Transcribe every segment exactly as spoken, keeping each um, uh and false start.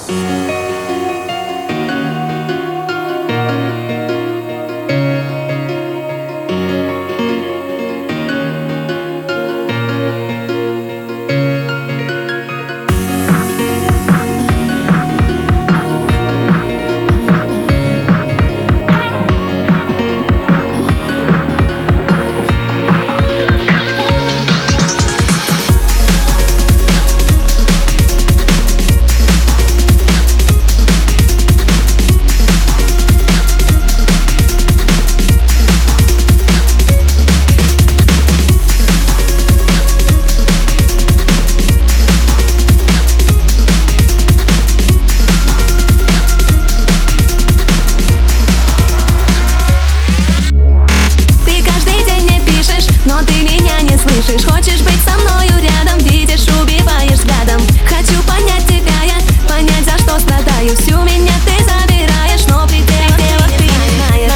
Хочешь быть со мною рядом, видишь, убиваешь взглядом. Хочу понять тебя я, понять, за что страдаю. Всю меня ты забираешь, но пределах ты не знаешь.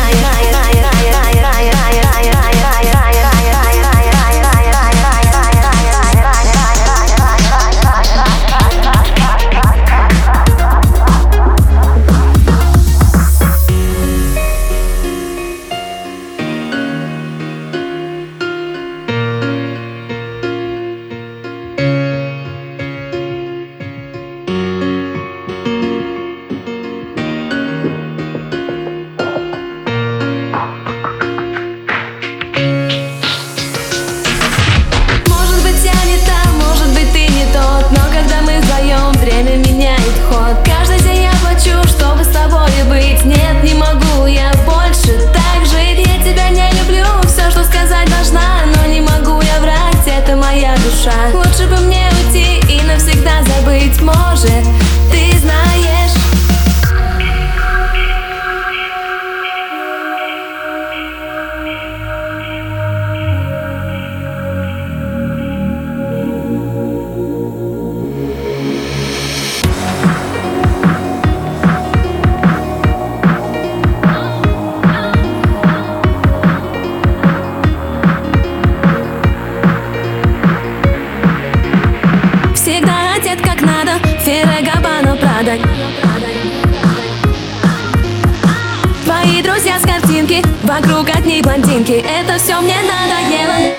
Нет, не могу я больше так жить. Я тебя не люблю, все, что сказать должна, но не могу я врать, это моя душа. Лучше бы мне уйти и навсегда забыть, может, ты знаешь. Всегда одет как надо, Феррагабана, Прада. Твои друзья с картинки, вокруг одни блондинки. Это все мне надоело.